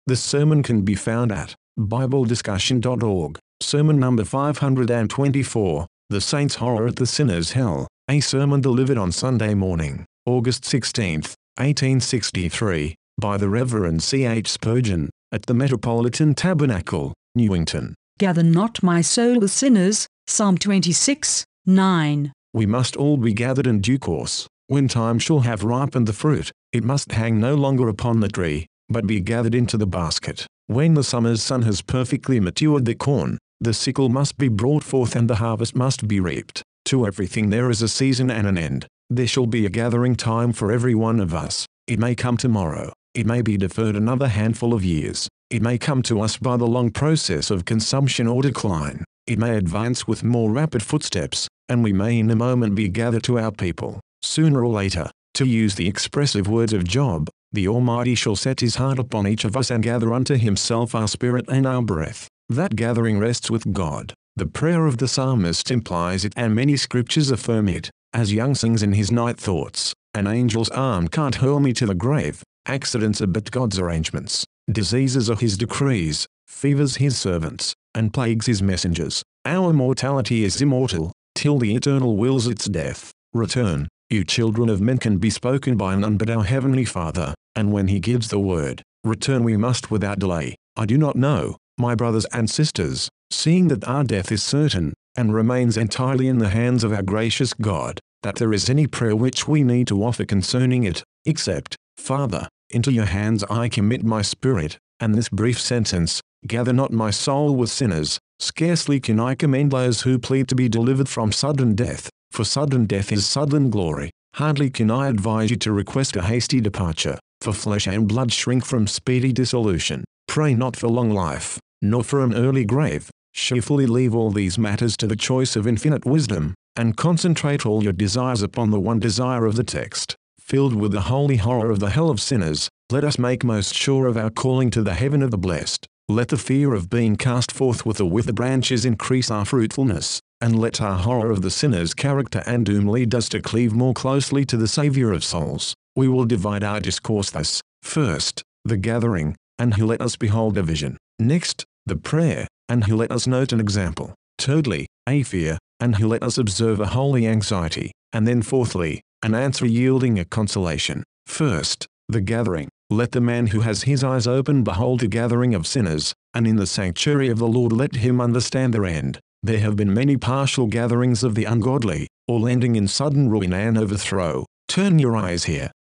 The sermon can be found at BibleDiscussion.org. Sermon number 524, The Saints' Horror at the Sinner's Hell, a sermon delivered on Sunday morning, August 16, 1863, by the Reverend C. H. Spurgeon, at the Metropolitan Tabernacle, Newington. Gather not my soul with sinners, Psalm 26, 9. We must all be gathered in due course. When time shall have ripened the fruit, it must hang no longer upon the tree, but be gathered into the basket. When the summer's sun has perfectly matured the corn, the sickle must be brought forth and the harvest must be reaped. To everything there is a season and an end. There shall be a gathering time for every one of us. It may come tomorrow. It may be deferred another handful of years. It may come to us by the long process of consumption or decline. It may advance with more rapid footsteps, and we may in a moment be gathered to our people. Sooner or later, to use the expressive words of Job, the Almighty shall set his heart upon each of us and gather unto himself our spirit and our breath. That gathering rests with God. The prayer of the psalmist implies it, and many scriptures affirm it. As Young sings in his Night Thoughts, an angel's arm can't hurl me to the grave. Accidents are but God's arrangements. Diseases are his decrees, fevers his servants, and plagues his messengers. Our mortality is immortal, till the eternal wills its death. Return, you children of men, can be spoken by none but our Heavenly Father, and when he gives the word, return we must without delay. I do not know, my brothers and sisters, seeing that our death is certain, and remains entirely in the hands of our gracious God, that there is any prayer which we need to offer concerning it, except, Father, into your hands I commit my spirit, and this brief sentence, gather not my soul with sinners. Scarcely can I commend those who plead to be delivered from sudden death, for sudden death is sudden glory. Hardly can I advise you to request a hasty departure, for flesh and blood shrink from speedy dissolution. Pray not for long life, nor for an early grave. Cheerfully leave all these matters to the choice of infinite wisdom, and concentrate all your desires upon the one desire of the text. Filled with the holy horror of the hell of sinners, let us make most sure of our calling to the heaven of the blessed. Let the fear of being cast forth with the withered branches increase our fruitfulness, and let our horror of the sinner's character and doom lead us to cleave more closely to the Saviour of souls. We will divide our discourse thus: first, the gathering, and he let us behold a vision; next, the prayer, and he let us note an example; thirdly, a fear, and he let us observe a holy anxiety; and then fourthly, an answer yielding a consolation. First, the gathering. Let the man who has his eyes open behold the gathering of sinners, and in the sanctuary of the Lord let him understand their end. There have been many partial gatherings of the ungodly, all ending in sudden ruin and overthrow. Turn your eyes here.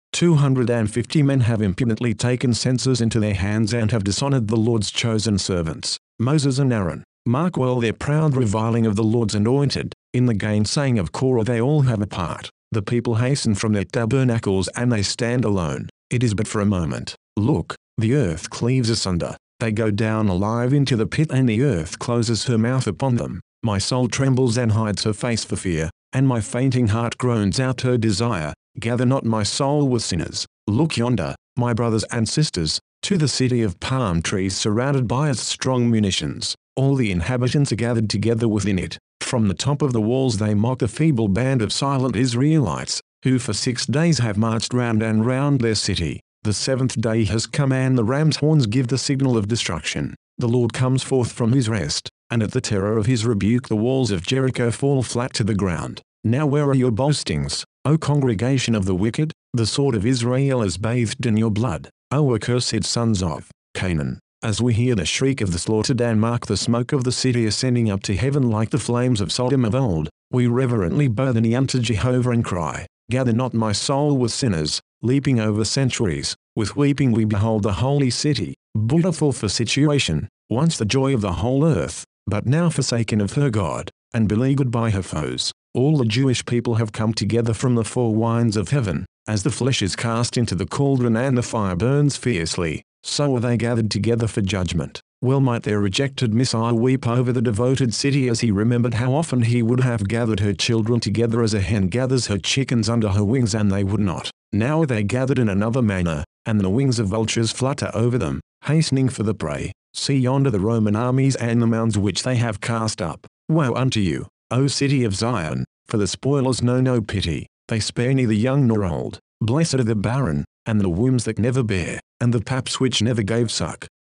250 men have impudently taken censers into their hands and have dishonored the Lord's chosen servants, Moses and Aaron. Mark well their proud reviling of the Lord's anointed. In the gainsaying of Korah they all have a part. The people hasten from their tabernacles and they stand alone. It is but for a moment. Look, the earth cleaves asunder. They go down alive into the pit, and the earth closes her mouth upon them. My soul trembles and hides her face for fear, and my fainting heart groans out her desire. Gather not my soul with sinners. Look yonder, my brothers and sisters, to the city of palm trees surrounded by its strong munitions. All the inhabitants are gathered together within it. From the top of the walls they mock the feeble band of silent Israelites, who for 6 days have marched round and round their city. The 7th day has come, and the ram's horns give the signal of destruction. The Lord comes forth from his rest, and at the terror of his rebuke the walls of Jericho fall flat to the ground. Now where are your boastings, O congregation of the wicked? The sword of Israel is bathed in your blood, O accursed sons of Canaan. As we hear the shriek of the slaughtered and mark the smoke of the city ascending up to heaven like the flames of Sodom of old, we reverently bow the knee unto Jehovah and cry, Gather not my soul with sinners. Leaping over centuries, with weeping we behold the holy city, beautiful for situation, once the joy of the whole earth, but now forsaken of her God, and beleaguered by her foes. All the Jewish people have come together from the four winds of heaven. As the flesh is cast into the cauldron and the fire burns fiercely, so are they gathered together for judgment. Well might their rejected Messiah weep over the devoted city as he remembered how often he would have gathered her children together as a hen gathers her chickens under her wings, and they would not. Now are they gathered in another manner, and the wings of vultures flutter over them, hastening for the prey. See yonder the Roman armies and the mounds which they have cast up. Woe unto you, O city of Zion, for the spoilers know no pity. They spare neither young nor old. Blessed are the barren, and the wombs that never bear, and the paps which never gave suck.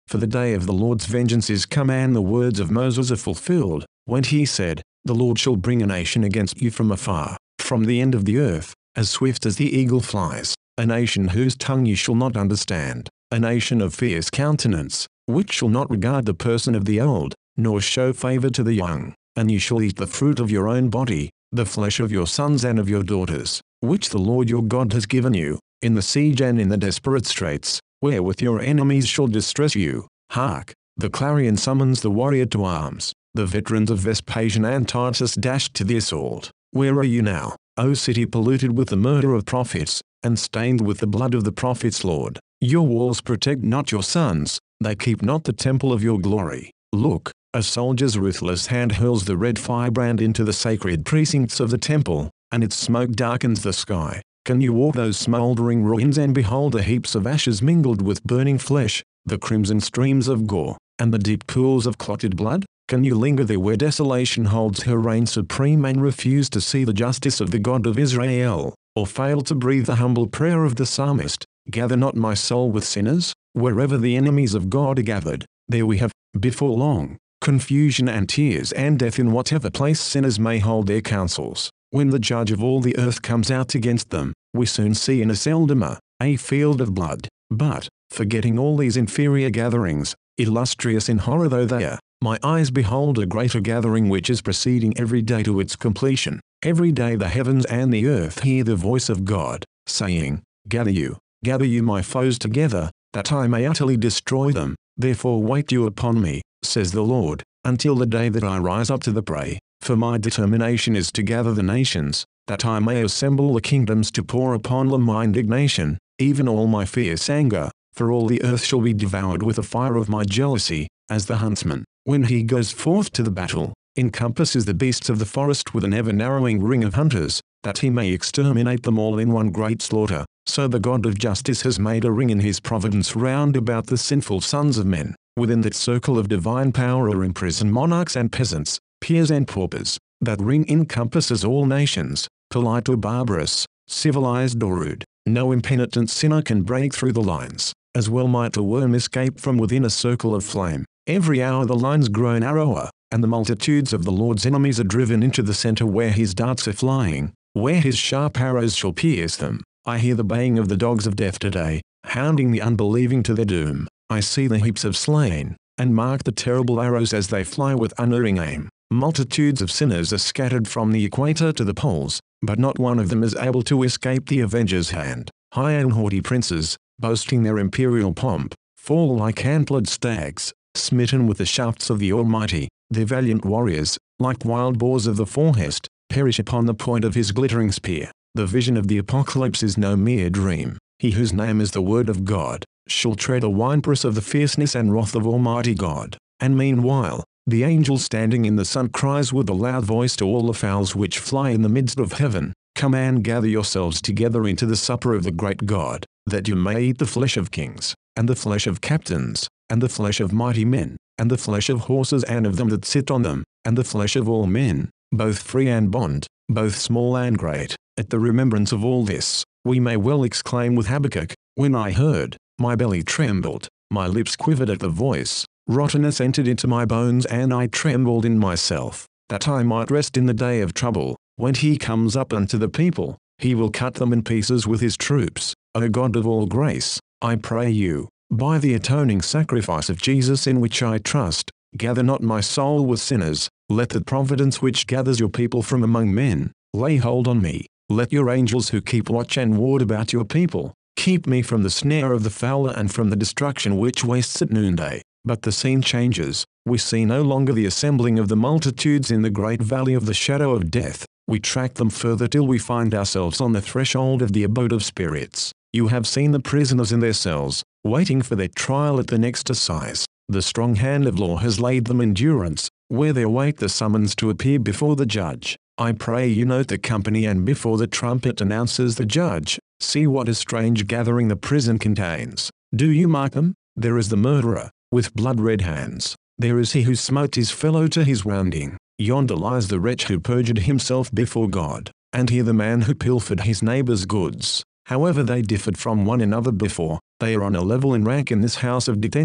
For the day of the Lord's vengeance is come, and the words of Moses are fulfilled, when he said, The Lord shall bring a nation against you from afar, from the end of the earth, as swift as the eagle flies, a nation whose tongue you shall not understand, a nation of fierce countenance, which shall not regard the person of the old, nor show favor to the young. And you shall eat the fruit of your own body, the flesh of your sons and of your daughters, which the Lord your God has given you, in the siege and in the desperate straits, wherewith your enemies shall distress you. Hark! The clarion summons the warrior to arms. The veterans of Vespasian and Titus dashed to the assault. Where are you now, O city polluted with the murder of prophets, and stained with the blood of the prophets, Lord? Your walls protect not your sons, they keep not the temple of your glory. Look, a soldier's ruthless hand hurls the red firebrand into the sacred precincts of the temple, and its smoke darkens the sky. Can you walk those smouldering ruins and behold the heaps of ashes mingled with burning flesh, the crimson streams of gore, and the deep pools of clotted blood? Can you linger there where desolation holds her reign supreme and refuse to see the justice of the God of Israel, or fail to breathe the humble prayer of the psalmist, Gather not my soul with sinners? Wherever the enemies of God are gathered, there we have, before long, confusion and tears and death in whatever place sinners may hold their counsels. When the judge of all the earth comes out against them, we soon see in Aceldama, a field of blood. But, forgetting all these inferior gatherings, illustrious in horror though they are, my eyes behold a greater gathering which is proceeding every day to its completion. Every day the heavens and the earth hear the voice of God, saying, gather you my foes together, that I may utterly destroy them. Therefore wait you upon me, says the Lord, until the day that I rise up to the prey. For my determination is to gather the nations, that I may assemble the kingdoms to pour upon them my indignation, even all my fierce anger, for all the earth shall be devoured with the fire of my jealousy, as the huntsman, when he goes forth to the battle, encompasses the beasts of the forest with an ever-narrowing ring of hunters, that he may exterminate them all in one great slaughter. So the God of justice has made a ring in his providence round about the sinful sons of men. Within that circle of divine power are imprisoned monarchs and peasants, peers and paupers. That ring encompasses all nations, polite or barbarous, civilized or rude. No impenitent sinner can break through the lines. As well might a worm escape from within a circle of flame. Every hour the lines grow narrower, and the multitudes of the Lord's enemies are driven into the center where his darts are flying, where his sharp arrows shall pierce them. I hear the baying of the dogs of death today, hounding the unbelieving to their doom. I see the heaps of slain, and mark the terrible arrows as they fly with unerring aim. Multitudes of sinners are scattered from the equator to the poles, but not one of them is able to escape the avenger's hand. High and haughty princes, boasting their imperial pomp, fall like antlered stags, smitten with the shafts of the Almighty. Their valiant warriors, like wild boars of the forest, perish upon the point of his glittering spear. The vision of the apocalypse is no mere dream. He whose name is the word of God, shall tread a winepress of the fierceness and wrath of Almighty God. And meanwhile, the angel standing in the sun cries with a loud voice to all the fowls which fly in the midst of heaven, Come and gather yourselves together into the supper of the great God, that you may eat the flesh of kings, and the flesh of captains, and the flesh of mighty men, and the flesh of horses and of them that sit on them, and the flesh of all men, both free and bond, both small and great. At the remembrance of all this, we may well exclaim with Habakkuk, When I heard, my belly trembled, my lips quivered at the voice, rottenness entered into my bones and I trembled in myself, that I might rest in the day of trouble. When he comes up unto the people, he will cut them in pieces with his troops. O God of all grace, I pray you, by the atoning sacrifice of Jesus in which I trust, gather not my soul with sinners. Let the providence which gathers your people from among men, lay hold on me. Let your angels who keep watch and ward about your people, keep me from the snare of the fowler and from the destruction which wastes at noonday. But the scene changes. We see no longer the assembling of the multitudes in the great valley of the shadow of death. We track them further till we find ourselves on the threshold of the abode of spirits. You have seen the prisoners in their cells, waiting for their trial at the next assize. The strong hand of law has laid them in durance, where they await the summons to appear before the judge. I pray you note the company, and before the trumpet announces the judge, see what a strange gathering the prison contains. Do you mark them? There is the murderer, with blood-red hands. There is he who smote his fellow to his wounding. Yonder lies the wretch who perjured himself before God. And here the man who pilfered his neighbor's goods. However they differed from one another before, they are on a level in rank in this house of detention.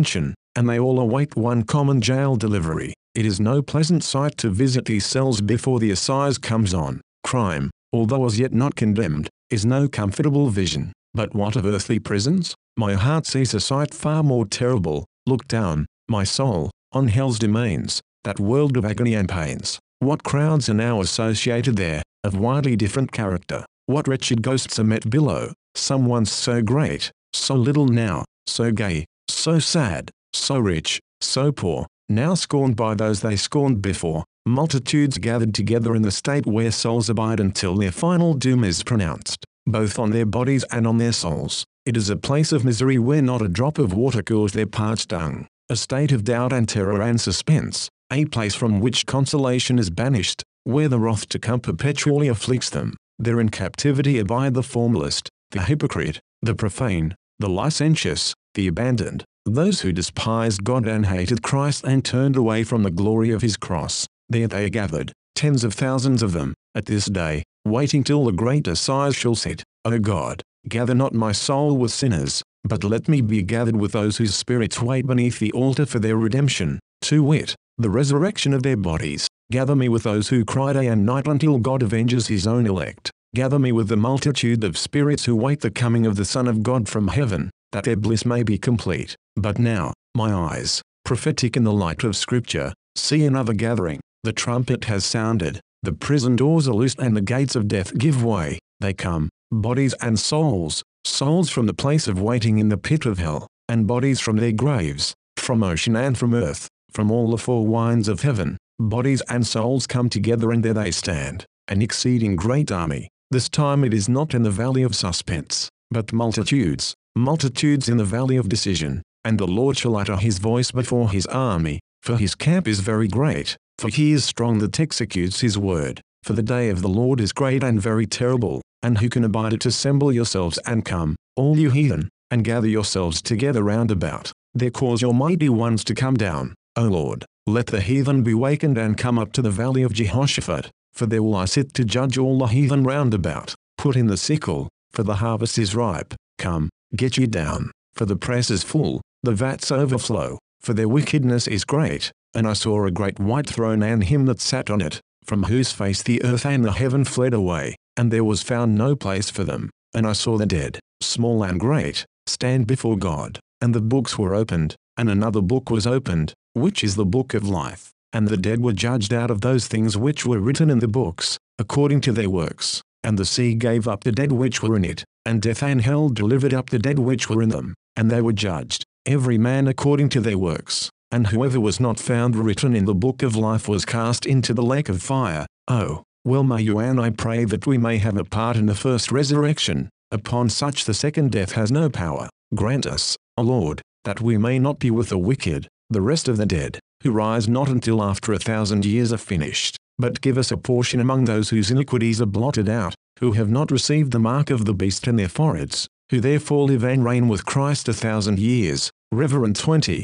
and they all await one common jail delivery. It is no pleasant sight to visit these cells before the assize comes on. Crime, although as yet not condemned, is no comfortable vision. But what of earthly prisons? My heart sees a sight far more terrible. Look down, my soul, on hell's domains, that world of agony and pains. What crowds are now associated there, of widely different character. What wretched ghosts are met below, some once so great, so little now, so gay, so sad, so rich, so poor, now scorned by those they scorned before. Multitudes gathered together in the state where souls abide until their final doom is pronounced, both on their bodies and on their souls. It is a place of misery where not a drop of water cools their parched tongue, a state of doubt and terror and suspense, a place from which consolation is banished, where the wrath to come perpetually afflicts them. There in captivity abide the formalist, the hypocrite, the profane, the licentious, the abandoned, those who despised God and hated Christ and turned away from the glory of his cross. There they are gathered, tens of thousands of them, at this day, waiting till the great assize shall sit. O God, gather not my soul with sinners, but let me be gathered with those whose spirits wait beneath the altar for their redemption, to wit, the resurrection of their bodies. Gather me with those who cry day and night until God avenges his own elect. Gather me with the multitude of spirits who wait the coming of the Son of God from heaven, that their bliss may be complete. But now, my eyes, prophetic in the light of Scripture, see another gathering. The trumpet has sounded, the prison doors are loosed and the gates of death give way. They come, bodies and souls, souls from the place of waiting in the pit of hell, and bodies from their graves, from ocean and from earth, from all the four winds of heaven. Bodies and souls come together and there they stand, an exceeding great army. This time it is not in the valley of suspense, but multitudes, multitudes in the valley of decision. And the Lord shall utter his voice before his army, for his camp is very great, for he is strong that executes his word. For the day of the Lord is great and very terrible, and who can abide it? Assemble yourselves and come, all you heathen, and gather yourselves together round about. There cause your mighty ones to come down, O Lord. Let the heathen be wakened and come up to the valley of Jehoshaphat, for there will I sit to judge all the heathen round about. Put in the sickle, for the harvest is ripe. Come, get ye down, for the press is full, the vats overflow, for their wickedness is great. And I saw a great white throne and him that sat on it, from whose face the earth and the heaven fled away, and there was found no place for them. And I saw the dead, small and great, stand before God, and the books were opened, and another book was opened, which is the book of life. And the dead were judged out of those things which were written in the books, according to their works. And the sea gave up the dead which were in it, and death and hell delivered up the dead which were in them, and they were judged, every man according to their works. And whoever was not found written in the book of life was cast into the lake of fire. Oh, well may you and I pray that we may have a part in the first resurrection. Upon such the second death has no power. Grant us, O Lord, that we may not be with the wicked, the rest of the dead, who rise not until after 1,000 years are finished, but give us a portion among those whose iniquities are blotted out, who have not received the mark of the beast in their foreheads, who therefore live and reign with Christ 1,000 years. Reverend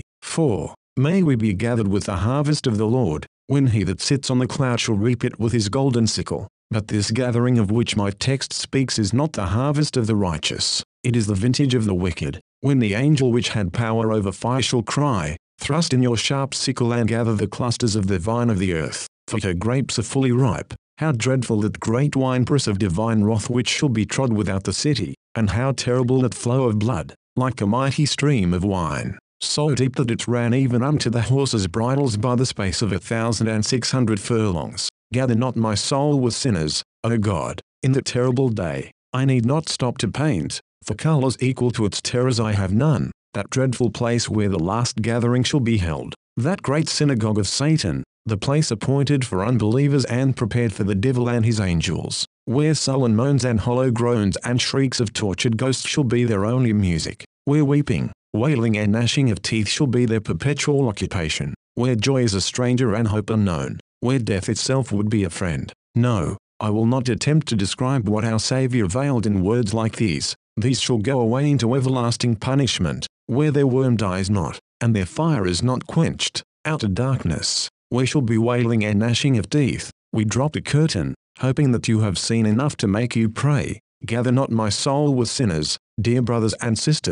24. May we be gathered with the harvest of the Lord, when he that sits on the cloud shall reap it with his golden sickle. But this gathering of which my text speaks is not the harvest of the righteous, it is the vintage of the wicked, when the angel which had power over fire shall cry, Thrust in your sharp sickle and gather the clusters of the vine of the earth, for her grapes are fully ripe. How dreadful that great winepress of divine wrath which shall be trod without the city, and how terrible that flow of blood, like a mighty stream of wine, so deep that it ran even unto the horses' bridles by the space of 1,600 furlongs. Gather not my soul with sinners, O God, in the terrible day. I need not stop to paint, for colors equal to its terrors I have none. That dreadful place where the last gathering shall be held, that great synagogue of Satan, the place appointed for unbelievers and prepared for the devil and his angels, where sullen moans and hollow groans and shrieks of tortured ghosts shall be their only music, where weeping, wailing and gnashing of teeth shall be their perpetual occupation, where joy is a stranger and hope unknown, where death itself would be a friend. No, I will not attempt to describe what our Saviour veiled in words like these. These shall go away into everlasting punishment, where their worm dies not, and their fire is not quenched, outer darkness, where shall be wailing and gnashing of teeth. We drop the curtain, hoping that you have seen enough to make you pray. Gather not my soul with sinners, dear brothers and sisters,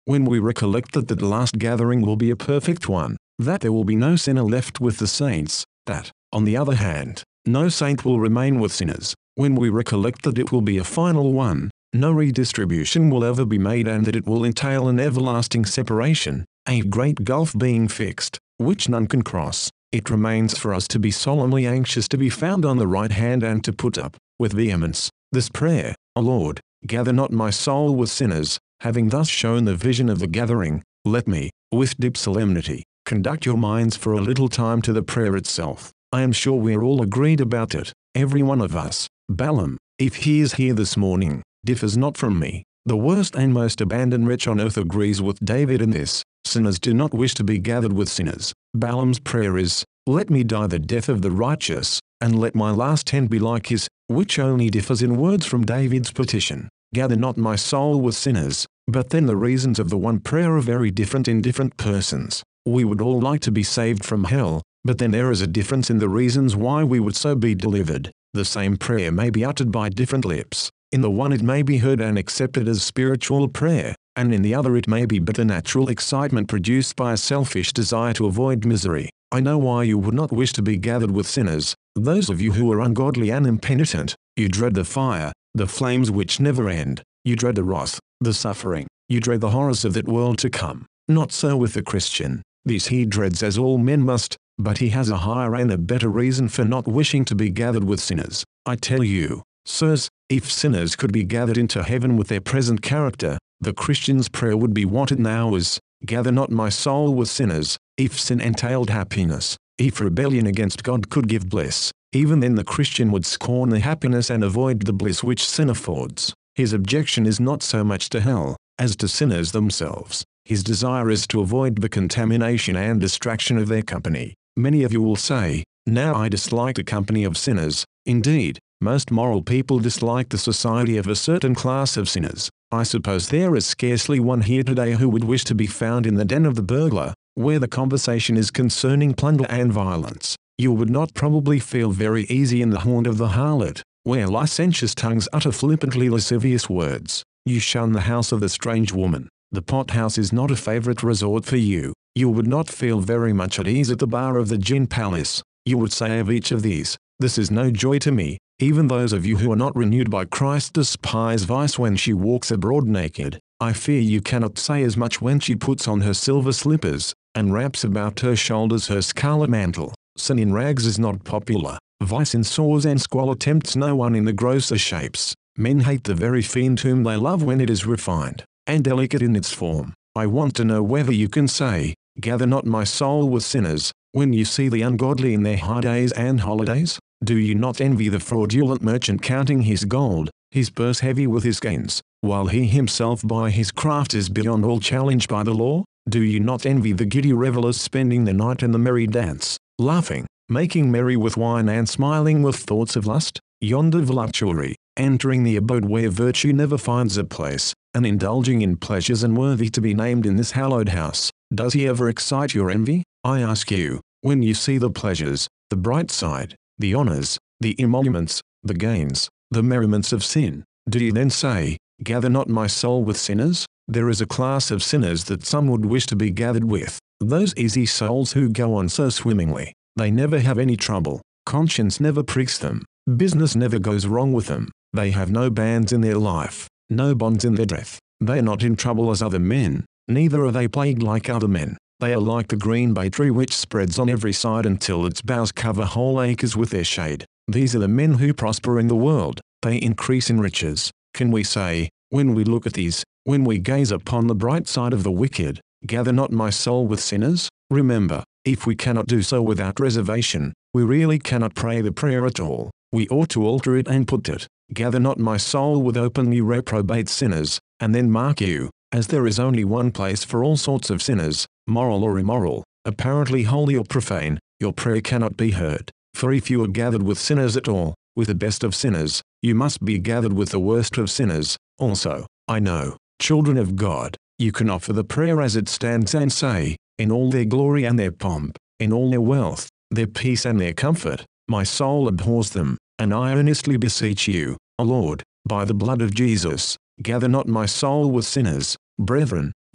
when we recollect that the last gathering will be a perfect one, that there will be no sinner left with the saints, that, on the other hand, no saint will remain with sinners, when we recollect that it will be a final one, no redistribution will ever be made, and that it will entail an everlasting separation, a great gulf being fixed, which none can cross, it remains for us to be solemnly anxious to be found on the right hand and to put up, with vehemence, this prayer, O Lord, gather not my soul with sinners. Having thus shown the vision of the gathering, let me, with deep solemnity, conduct your minds for a little time to the prayer itself. I am sure we are all agreed about it, every one of us. Balaam, if he is here this morning, differs not from me. The worst and most abandoned wretch on earth agrees with David in this. Sinners do not wish to be gathered with sinners. Balaam's prayer is, let me die the death of the righteous, and let my last end be like his, which only differs in words from David's petition. Gather not my soul with sinners, but then the reasons of the one prayer are very different in different persons. We would all like to be saved from hell, but then there is a difference in the reasons why we would so be delivered. The same prayer may be uttered by different lips. In the one it may be heard and accepted as spiritual prayer, and in the other it may be but a natural excitement produced by a selfish desire to avoid misery. I know why you would not wish to be gathered with sinners, those of you who are ungodly and impenitent. You dread the fire, the flames which never end. You dread the wrath, the suffering. You dread the horrors of that world to come. Not so with the Christian. These he dreads as all men must, but he has a higher and a better reason for not wishing to be gathered with sinners. I tell you, sirs, if sinners could be gathered into heaven with their present character, the Christian's prayer would be what it now is, gather not my soul with sinners. If sin entailed happiness, if rebellion against God could give bliss, even then the Christian would scorn the happiness and avoid the bliss which sin affords. His objection is not so much to hell, as to sinners themselves. His desire is to avoid the contamination and distraction of their company. Many of you will say, now I dislike the company of sinners. Indeed, most moral people dislike the society of a certain class of sinners. I suppose there is scarcely one here today who would wish to be found in the den of the burglar, where the conversation is concerning plunder and violence. You would not probably feel very easy in the haunt of the harlot, where licentious tongues utter flippantly lascivious words. You shun the house of the strange woman. The pothouse is not a favorite resort for you. You would not feel very much at ease at the bar of the gin palace. You would say of each of these, this is no joy to me. Even those of you who are not renewed by Christ despise vice when she walks abroad naked. I fear you cannot say as much when she puts on her silver slippers, and wraps about her shoulders her scarlet mantle. Sin in rags is not popular. Vice in sores and squalor tempts no one in the grosser shapes. Men hate the very fiend whom they love when it is refined and delicate in its form. I want to know whether you can say, gather not my soul with sinners, when you see the ungodly in their high days and holidays? Do you not envy the fraudulent merchant counting his gold, his purse heavy with his gains, while he himself by his craft is beyond all challenge by the law? Do you not envy the giddy revelers spending the night in the merry dance, laughing, making merry with wine and smiling with thoughts of lust? Yonder voluptuary, entering the abode where virtue never finds a place, and indulging in pleasures unworthy to be named in this hallowed house, does he ever excite your envy? I ask you, when you see the pleasures, the bright side, the honors, the emoluments, the gains, the merriments of sin, do you then say, gather not my soul with sinners? There is a class of sinners that some would wish to be gathered with, those easy souls who go on so swimmingly. They never have any trouble, conscience never pricks them, business never goes wrong with them, they have no bands in their life, no bonds in their death, they are not in trouble as other men, neither are they plagued like other men. They are like the green bay tree which spreads on every side until its boughs cover whole acres with their shade. These are the men who prosper in the world, they increase in riches. Can we say, when we look at these, when we gaze upon the bright side of the wicked, gather not my soul with sinners? Remember, if we cannot do so without reservation, we really cannot pray the prayer at all. We ought to alter it and put it, gather not my soul with openly reprobate sinners, and then mark you, as there is only one place for all sorts of sinners, moral or immoral, apparently holy or profane, your prayer cannot be heard. For if you are gathered with sinners at all, with the best of sinners, you must be gathered with the worst of sinners. Also, I know, children of God, you can offer the prayer as it stands and say, in all their glory and their pomp, in all their wealth, their peace and their comfort, my soul abhors them, and I earnestly beseech you, O Lord, by the blood of Jesus, gather not my soul with sinners. Brethren,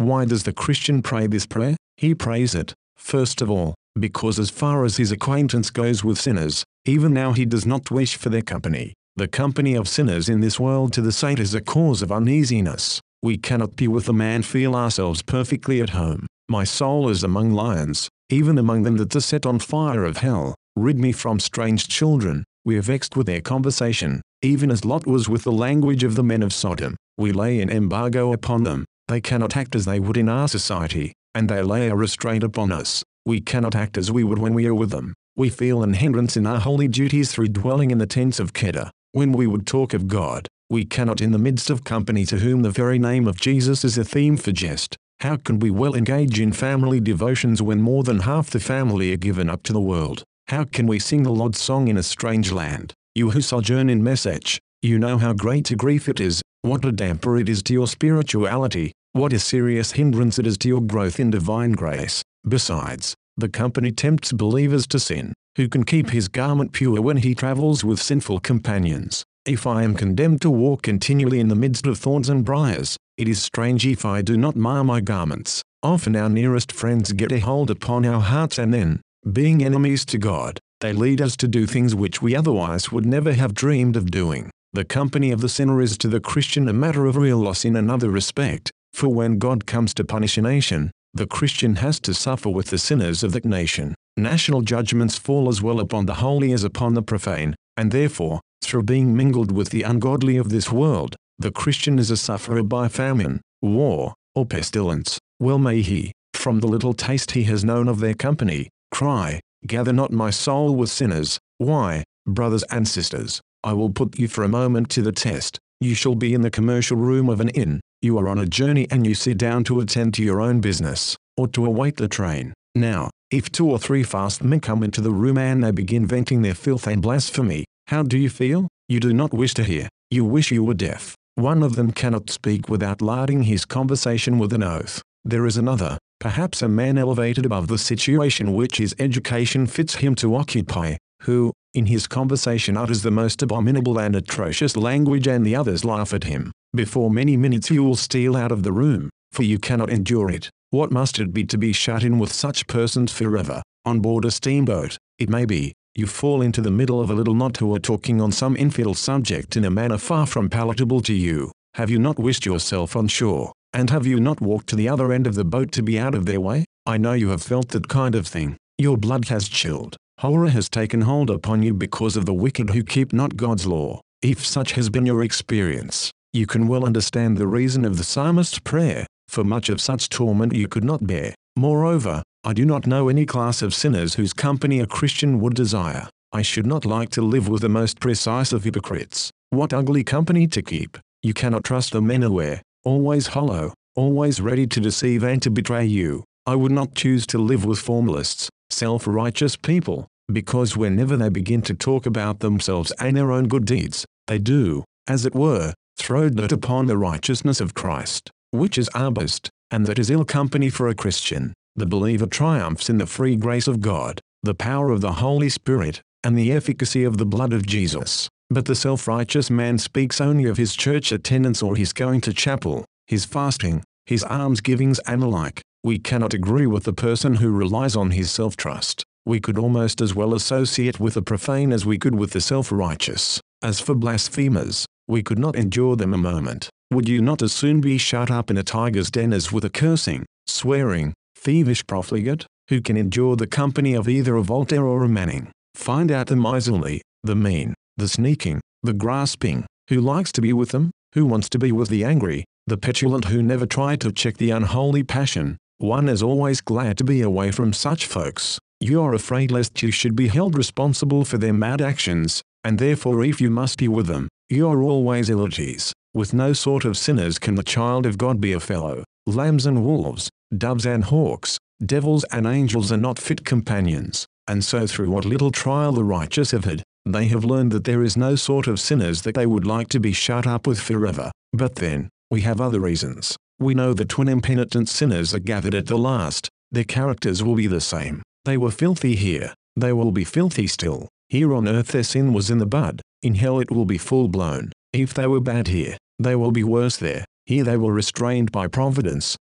Why does the Christian pray this prayer? He prays it, first of all, because as far as his acquaintance goes with sinners, even now he does not wish for their company. The company of sinners in this world to the saint is a cause of uneasiness. We cannot be with them and feel ourselves perfectly at home. My soul is among lions, even among them that are set on fire of hell. Rid me from strange children. We are vexed with their conversation, even as Lot was with the language of the men of Sodom. We lay an embargo upon them. They cannot act as they would in our society, and they lay a restraint upon us. We cannot act as we would when we are with them. We feel an hindrance in our holy duties through dwelling in the tents of Kedar. When we would talk of God, we cannot in the midst of company to whom the very name of Jesus is a theme for jest. How can we well engage in family devotions when more than half the family are given up to the world? How can we sing the Lord's song in a strange land? You who sojourn in Meshech, you know how great a grief it is, what a damper it is to your spirituality, what a serious hindrance it is to your growth in divine grace. Besides, the company tempts believers to sin. Who can keep his garment pure when he travels with sinful companions? If I am condemned to walk continually in the midst of thorns and briars, it is strange if I do not mar my garments. Often our nearest friends get a hold upon our hearts and then, being enemies to God, they lead us to do things which we otherwise would never have dreamed of doing. The company of the sinner is to the Christian a matter of real loss in another respect, for when God comes to punish a nation, the Christian has to suffer with the sinners of that nation. National judgments fall as well upon the holy as upon the profane, and therefore, through being mingled with the ungodly of this world, the Christian is a sufferer by famine, war, or pestilence. Well may he, from the little taste he has known of their company, cry, "Gather not my soul with sinners." Why, brothers and sisters, I will put you for a moment to the test. You shall be in the commercial room of an inn. You are on a journey and you sit down to attend to your own business, or to await the train. Now, if 2 or 3 fast men come into the room and they begin venting their filth and blasphemy, how do you feel? You do not wish to hear. You wish you were deaf. One of them cannot speak without larding his conversation with an oath. There is another, perhaps a man elevated above the situation which his education fits him to occupy, who, in his conversation utters the most abominable and atrocious language, and the others laugh at him. Before many minutes you will steal out of the room, for you cannot endure it. What must it be to be shut in with such persons forever? On board a steamboat, it may be, you fall into the middle of a little knot who are talking on some infidel subject in a manner far from palatable to you. Have you not wished yourself on shore, and have you not walked to the other end of the boat to be out of their way? I know you have felt that kind of thing. Your blood has chilled. Horror has taken hold upon you because of the wicked who keep not God's law. If such has been your experience, you can well understand the reason of the psalmist's prayer, for much of such torment you could not bear. Moreover, I do not know any class of sinners whose company a Christian would desire. I should not like to live with the most precise of hypocrites. What ugly company to keep! You cannot trust them anywhere, always hollow, always ready to deceive and to betray you. I would not choose to live with formalists, self-righteous people, because whenever they begin to talk about themselves and their own good deeds, they do, as it were, throw dirt upon the righteousness of Christ, which is our boast, and that is ill company for a Christian. The believer triumphs in the free grace of God, the power of the Holy Spirit, and the efficacy of the blood of Jesus. But the self-righteous man speaks only of his church attendance or his going to chapel, his fasting, his almsgivings and the like. We cannot agree with the person who relies on his self-trust. We could almost as well associate with the profane as we could with the self-righteous. As for blasphemers, we could not endure them a moment. Would you not as soon be shut up in a tiger's den as with a cursing, swearing, thievish profligate? Who can endure the company of either a Voltaire or a Manning? Find out the miserly, the mean, the sneaking, the grasping. Who likes to be with them? Who wants to be with the angry, the petulant who never try to check the unholy passion? One is always glad to be away from such folks. You are afraid lest you should be held responsible for their mad actions, and therefore if you must be with them, you are always ill at ease. With no sort of sinners can the child of God be a fellow. Lambs and wolves, doves and hawks, devils and angels are not fit companions, and so through what little trial the righteous have had, they have learned that there is no sort of sinners that they would like to be shut up with forever. But then, we have other reasons. We know that when impenitent sinners are gathered at the last, their characters will be the same. They were filthy here, they will be filthy still. Here on earth their sin was in the bud, in hell it will be full blown. If they were bad here, they will be worse there. Here they were restrained by providence,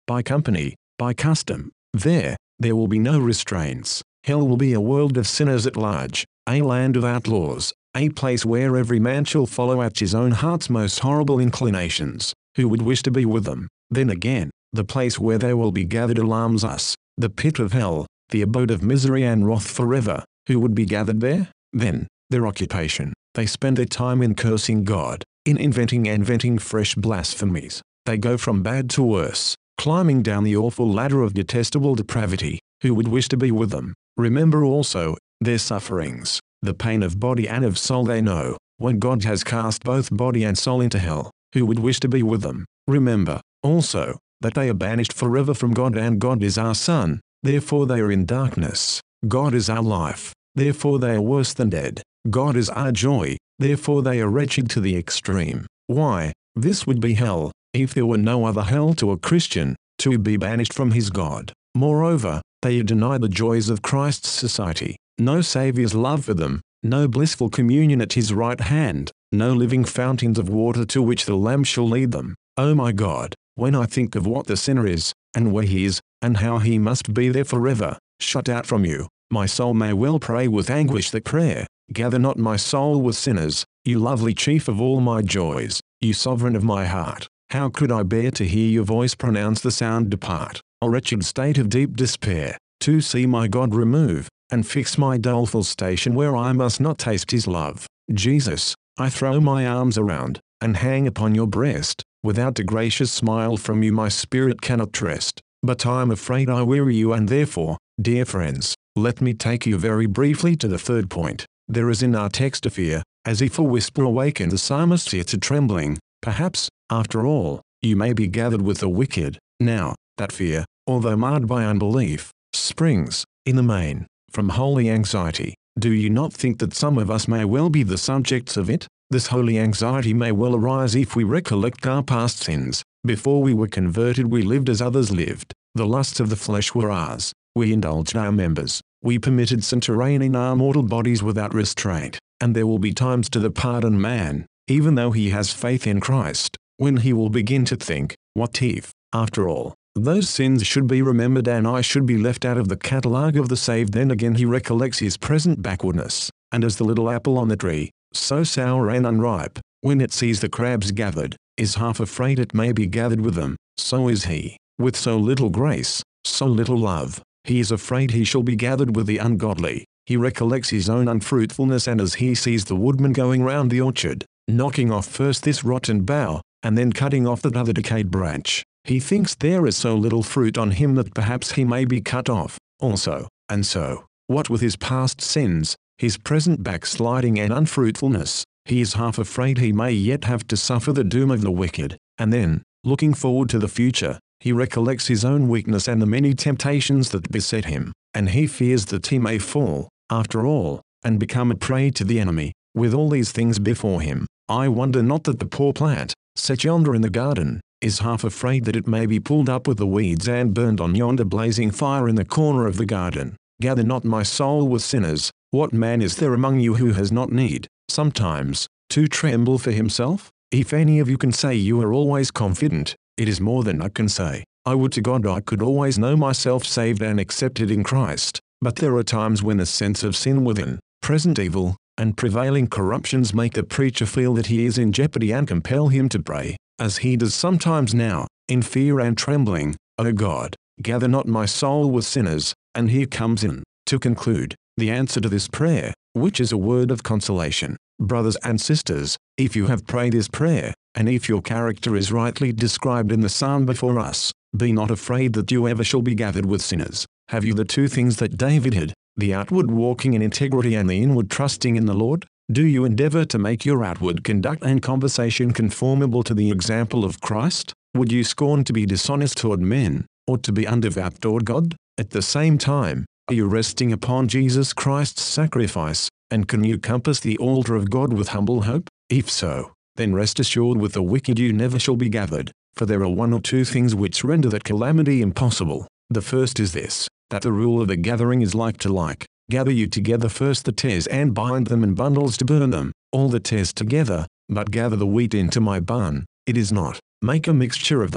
by company, by custom. There will be no restraints. Hell will be a world of sinners at large, a land of outlaws, a place where every man shall follow at his own heart's most horrible inclinations. Who would wish to be with them? Then again, the place where they will be gathered alarms us, the pit of hell, the abode of misery and wrath forever. Who would be gathered there? Then, their occupation. They spend their time in cursing God, in inventing fresh blasphemies. They go from bad to worse, climbing down the awful ladder of detestable depravity. Who would wish to be with them? Remember also, their sufferings, the pain of body and of soul they know, when God has cast both body and soul into hell. Who would wish to be with them? Remember, also, that they are banished forever from God, and God is our sun, therefore they are in darkness. God is our life, therefore they are worse than dead. God is our joy, therefore they are wretched to the extreme. Why, this would be hell, if there were no other hell to a Christian, to be banished from his God. Moreover, they deny the joys of Christ's society, no Saviour's love for them, no blissful communion at his right hand, no living fountains of water to which the Lamb shall lead them. Oh my God, when I think of what the sinner is, and where he is, and how he must be there forever, shut out from you, my soul may well pray with anguish the prayer, gather not my soul with sinners, you lovely chief of all my joys, you sovereign of my heart. How could I bear to hear your voice pronounce the sound depart? A wretched state of deep despair, to see my God remove, and fix my doleful station where I must not taste his love. Jesus, I throw my arms around, and hang upon your breast. Without a gracious smile from you my spirit cannot rest. But I am afraid I weary you, and therefore, dear friends, let me take you very briefly to the third point. There is in our text a fear, as if a whisper awakened the psalmist here to trembling. Perhaps, after all, you may be gathered with the wicked. Now, that fear, although marred by unbelief, springs, in the main, from holy anxiety. Do you not think that some of us may well be the subjects of it? This holy anxiety may well arise if we recollect our past sins. Before we were converted we lived as others lived. The lusts of the flesh were ours. We indulged our members. We permitted sin to reign in our mortal bodies without restraint. And there will be times to the pardoned man, even though he has faith in Christ, when he will begin to think, what if, after all, those sins should be remembered and I should be left out of the catalogue of the saved? Then again he recollects his present backwardness, and as the little apple on the tree, so sour and unripe, when it sees the crabs gathered, is half afraid it may be gathered with them, so is he, with so little grace, so little love, he is afraid he shall be gathered with the ungodly. He recollects his own unfruitfulness, and as he sees the woodman going round the orchard, knocking off first this rotten bough, and then cutting off that other decayed branch, he thinks there is so little fruit on him that perhaps he may be cut off also. And so, what with his past sins, his present backsliding and unfruitfulness, he is half afraid he may yet have to suffer the doom of the wicked. And then, looking forward to the future, he recollects his own weakness and the many temptations that beset him, and he fears that he may fall, after all, and become a prey to the enemy. With all these things before him, I wonder not that the poor plant, set yonder in the garden, is half afraid that it may be pulled up with the weeds and burned on yonder blazing fire in the corner of the garden. Gather not my soul with sinners. What man is there among you who has not need, sometimes, to tremble for himself? If any of you can say you are always confident, it is more than I can say. I would to God I could always know myself saved and accepted in Christ. But there are times when a sense of sin within, present evil, and prevailing corruptions make the preacher feel that he is in jeopardy and compel him to pray, as he does sometimes now, in fear and trembling, O God, gather not my soul with sinners. And here comes in, to conclude, the answer to this prayer, which is a word of consolation. Brothers and sisters, if you have prayed this prayer, and if your character is rightly described in the psalm before us, be not afraid that you ever shall be gathered with sinners. Have you the two things that David had, the outward walking in integrity and the inward trusting in the Lord? Do you endeavor to make your outward conduct and conversation conformable to the example of Christ? Would you scorn to be dishonest toward men, or to be undevout toward God? At the same time, are you resting upon Jesus Christ's sacrifice, and can you compass the altar of God with humble hope? If so, then rest assured with the wicked you never shall be gathered, for there are one or two things which render that calamity impossible. The first is this, that the rule of the gathering is like to like. Gather you together first the tares and bind them in bundles to burn them, all the tares together, but gather the wheat into my barn. It is not, make a mixture of them.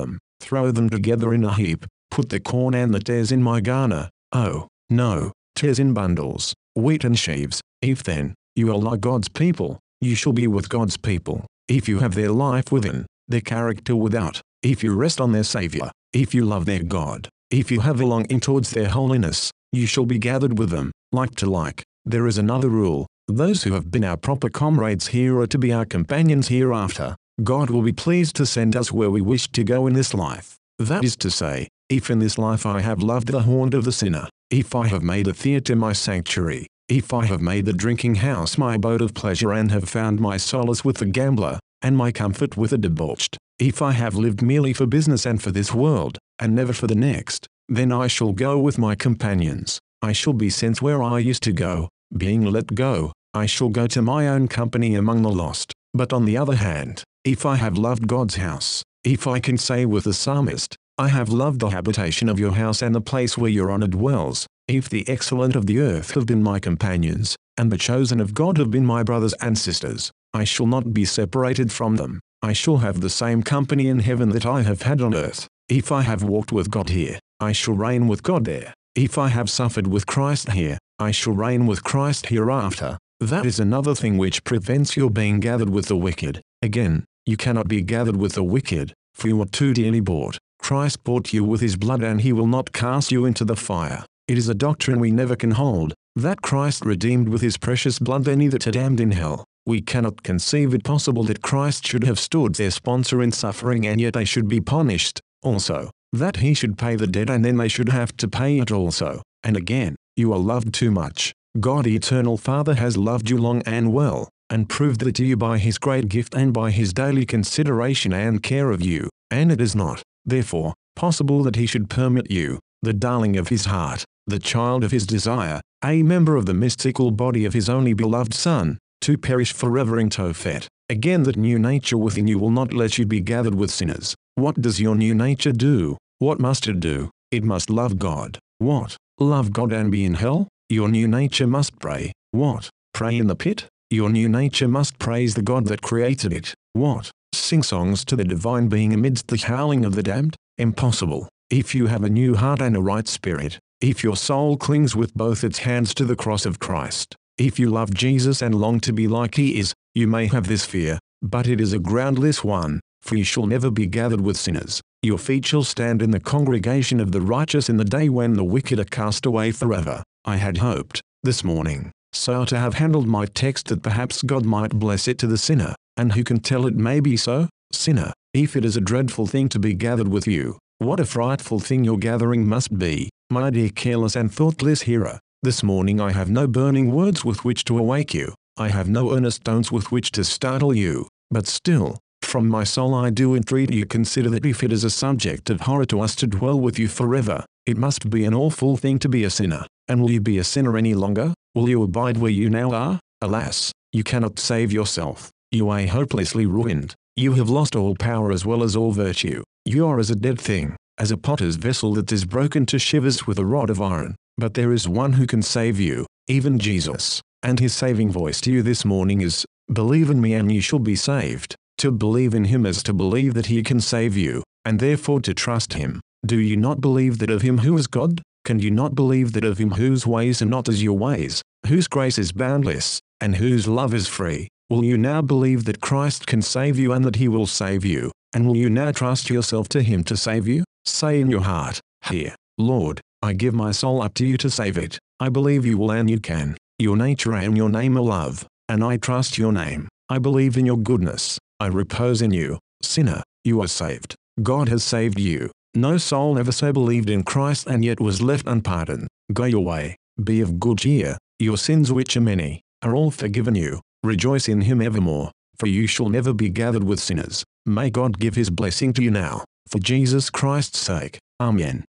Throw them together in a heap, put the corn and the tares in my garner. Oh, no, tares in bundles, wheat in sheaves. If then, you are like God's people, you shall be with God's people. If you have their life within, their character without, if you rest on their Savior, if you love their God, if you have a longing towards their holiness, you shall be gathered with them, like to like. There is another rule: those who have been our proper comrades here are to be our companions hereafter. God will be pleased to send us where we wish to go in this life. That is to say, if in this life I have loved the haunt of the sinner, if I have made a theatre my sanctuary, if I have made the drinking house my abode of pleasure and have found my solace with the gambler, and my comfort with the debauched, if I have lived merely for business and for this world, and never for the next, then I shall go with my companions. I shall be sent where I used to go. Being let go, I shall go to my own company among the lost. But on the other hand, if I have loved God's house, if I can say with the psalmist, I have loved the habitation of your house and the place where your honor dwells, if the excellent of the earth have been my companions, and the chosen of God have been my brothers and sisters, I shall not be separated from them. I shall have the same company in heaven that I have had on earth. If I have walked with God here, I shall reign with God there. If I have suffered with Christ here, I shall reign with Christ hereafter. That is another thing which prevents your being gathered with the wicked. Again, you cannot be gathered with the wicked, for you are too dearly bought. Christ bought you with his blood, and he will not cast you into the fire. It is a doctrine we never can hold, that Christ redeemed with his precious blood any that are damned in hell. We cannot conceive it possible that Christ should have stood their sponsor in suffering and yet they should be punished. Also, that he should pay the debt and then they should have to pay it also. And again, you are loved too much. God Eternal Father has loved you long and well, and proved that to you by his great gift and by his daily consideration and care of you, and it is not, therefore, possible that he should permit you, the darling of his heart, the child of his desire, a member of the mystical body of his only beloved Son, to perish forever in Tophet. Again, that new nature within you will not let you be gathered with sinners. What does your new nature do? What must it do? It must love God. What? Love God and be in hell? Your new nature must pray. What? Pray in the pit? Your new nature must praise the God that created it. What? Sing songs to the divine being amidst the howling of the damned? Impossible. If you have a new heart and a right spirit, if your soul clings with both its hands to the cross of Christ, if you love Jesus and long to be like he is, you may have this fear, but it is a groundless one, for you shall never be gathered with sinners. Your feet shall stand in the congregation of the righteous in the day when the wicked are cast away forever. I had hoped, this morning, so to have handled my text that perhaps God might bless it to the sinner, and who can tell it may be so? Sinner, if it is a dreadful thing to be gathered with you, what a frightful thing your gathering must be, my dear careless and thoughtless hearer. This morning I have no burning words with which to awake you, I have no earnest tones with which to startle you, but still, from my soul I do entreat you consider that if it is a subject of horror to us to dwell with you forever, it must be an awful thing to be a sinner. And will you be a sinner any longer? Will you abide where you now are? Alas, you cannot save yourself. You are hopelessly ruined. You have lost all power as well as all virtue. You are as a dead thing, as a potter's vessel that is broken to shivers with a rod of iron. But there is one who can save you, even Jesus. And his saving voice to you this morning is, believe in me and you shall be saved. To believe in him is to believe that he can save you, and therefore to trust him. Do you not believe that of him who is God? Can you not believe that of him whose ways are not as your ways, whose grace is boundless, and whose love is free? Will you now believe that Christ can save you and that he will save you? And will you now trust yourself to him to save you? Say in your heart, here, Lord, I give my soul up to you to save it. I believe you will and you can. Your nature and your name are love, and I trust your name. I believe in your goodness. I repose in you. Sinner, you are saved. God has saved you. No soul ever so believed in Christ and yet was left unpardoned. Go your way. Be of good cheer. Your sins, which are many, are all forgiven you. Rejoice in him evermore, for you shall never be gathered with sinners. May God give his blessing to you now, for Jesus Christ's sake. Amen.